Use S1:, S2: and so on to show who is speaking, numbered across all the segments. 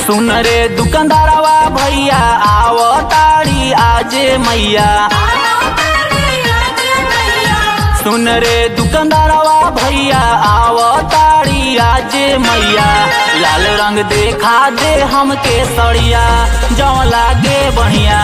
S1: सुन रे दुकानदारवा भैया आवो ताड़ी आजे मैया। सुन रे दुकानदारवा भैया आवो ताड़ी आजे मैया। लाल रंग देखा दे हमके सड़िया जौ लागे बढ़िया।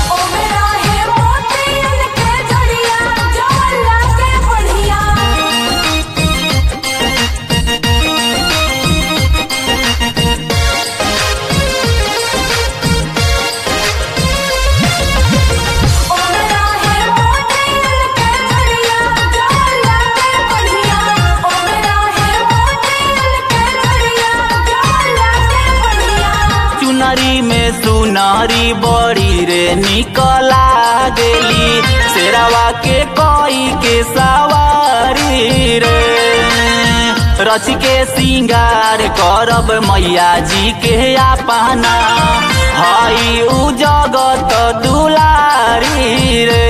S1: चुनरी में सुनरी बड़ी रे निकला गेली। शेरवा के कोई के सवारी रे। रच के सिंगार करब मैया जी के अपना। हई उ जगत दुलारी रे।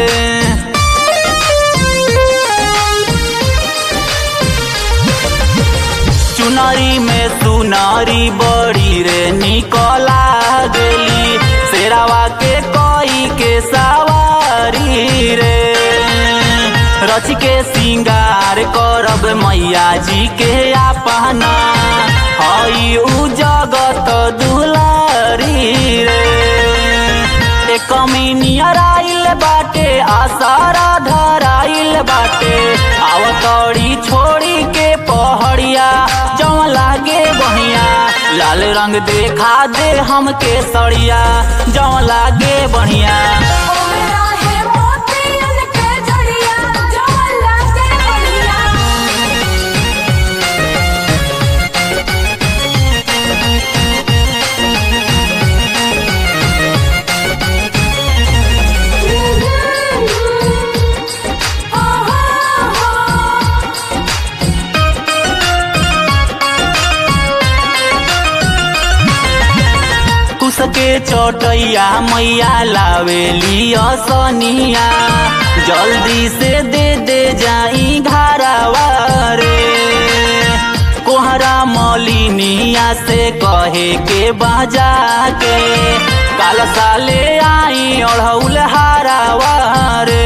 S1: चुनरी में सुनरी बड़ी रे निकला गेली। शेरवा के कोई के सवारी रे। रच के सिंगार करब मैया जी के अपना। हई उ जगत दुलारी रे। एक कमीनियर आइल बाटे आसारा धराइल बाटे। आवतड़ी छोड़ी के पहड़िया जौ लागे बढ़िया। लाल रंग देखा दे हमके सड़िया जौ लागे बढ़िया। के चौटैया मैया लावेली असनिया। जल्दी से दे जाई घरवा रे। कोहरा मौलिनिया से कहे के बाजा के। काल साले आई ओढ़ौल हारावा रे।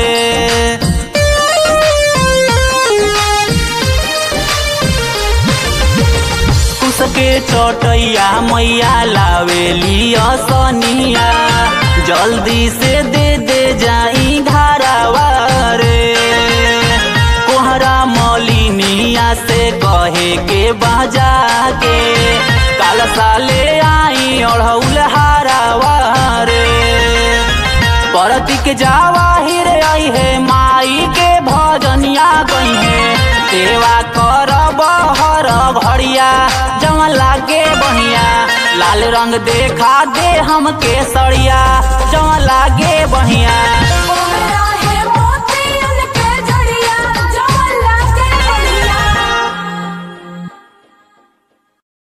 S1: के चौटैया मैया लावेली असनिया। जल्दी से दे जाई घरवा रे। कोहरा मौलिनिया से कहे के बाजा के। काल साले आई ओढ़ौल हारावा रे। परतिक जावाहिर आई है माई के भजनिया गई है। सेवा करब हर घड़िया जौ लागे बढ़िया। लाल रंग देखा दे हमके सड़िया जौ लागे बढ़िया।